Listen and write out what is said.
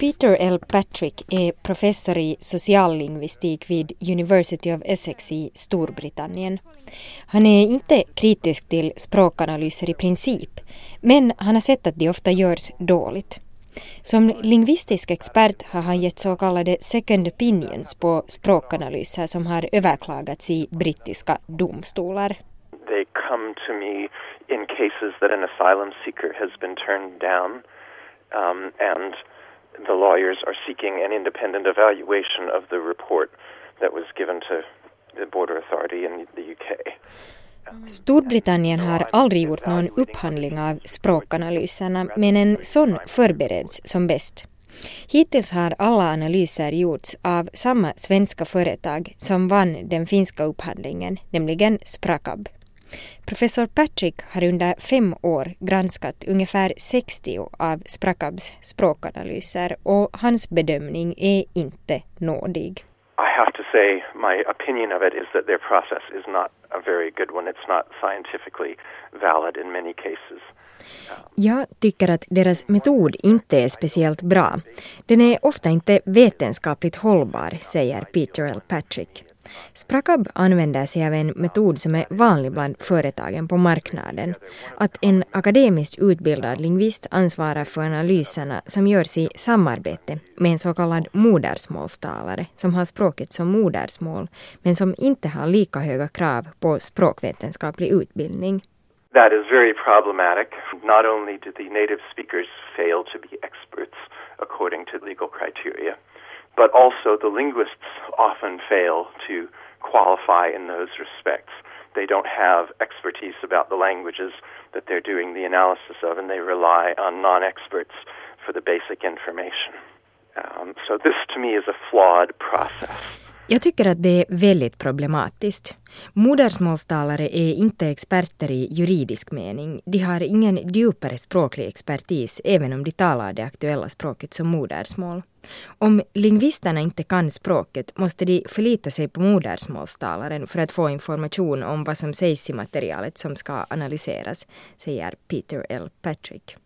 Peter L. Patrick är professor i sociallingvistik vid University of Essex i Storbritannien. Han är inte kritisk till språkanalyser i princip, men han har sett att de ofta görs dåligt. Som lingvistisk expert har han gett så kallade second opinions på språkanalyser som har överklagats i brittiska domstolar. They come to me in cases that an asylum seeker has been turned down and the lawyers are seeking an independent evaluation of the report that was given to the border authority in the UK. Storbritannien har aldrig gjort någon upphandling av språkanalyserna, men en sån förbereds som bäst. Hittills har alla analyser gjorts av samma svenska företag som vann den finska upphandlingen, nämligen Sprakab. Professor Patrick har under 5 år granskat ungefär 60 av Sprakabs språkanalyser och hans bedömning är inte nådig. I have to say my opinion of it is that their process is not a very good one. It's not scientifically valid in many cases. Jag tycker att deras metod inte är speciellt bra. Den är ofta inte vetenskapligt hållbar, säger Peter L. Patrick. Sprakab använder sig av en metod som är vanlig bland företagen på marknaden. Att en akademiskt utbildad lingvist ansvarar för analyserna som görs i samarbete med en så kallad modersmålstalare som har språket som modersmål men som inte har lika höga krav på språkvetenskaplig utbildning. That is very problematic. Not only do the native speakers fail to be experts according to legal criteria, but also the linguists often fail to qualify in those respects. They don't have expertise about the languages that they're doing the analysis of, and they rely on non-experts for the basic information. So this to me is a flawed process. Jag tycker att det är väldigt problematiskt. Modersmålstalare är inte experter i juridisk mening. De har ingen djupare språklig expertis även om de talar det aktuella språket som modersmål. Om lingvisterna inte kan språket måste de förlita sig på modersmålstalaren för att få information om vad som sägs i materialet som ska analyseras, säger Peter L. Patrick.